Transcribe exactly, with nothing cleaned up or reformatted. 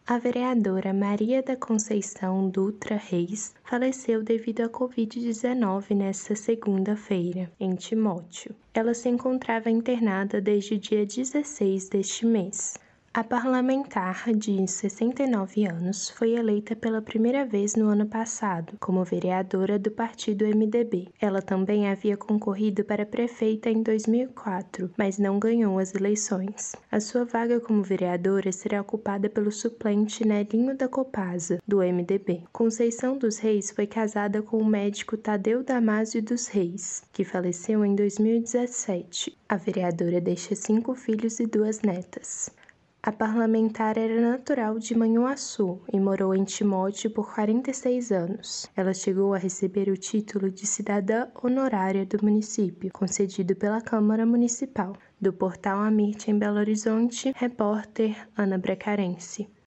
A vereadora Maria da Conceição Dutra Reis faleceu devido à covid dezenove nesta segunda-feira, em Timóteo. Ela se encontrava internada desde o dia dezesseis deste mês. A parlamentar, de sessenta e nove anos, foi eleita pela primeira vez no ano passado, como vereadora do partido M D B. Ela também havia concorrido para prefeita em dois mil e quatro, mas não ganhou as eleições. A sua vaga como vereadora será ocupada pelo suplente Nelinho da Copasa, do M D B. Conceição dos Reis foi casada com o médico Tadeu Damásio dos Reis, que faleceu em dois mil e dezessete. A vereadora deixa cinco filhos e duas netas. A parlamentar era natural de Manhuaçu e morou em Timóteo por quarenta e seis anos. Ela chegou a receber o título de cidadã honorária do município, concedido pela Câmara Municipal. Do portal Amirte em Belo Horizonte, repórter Ana Bracarense.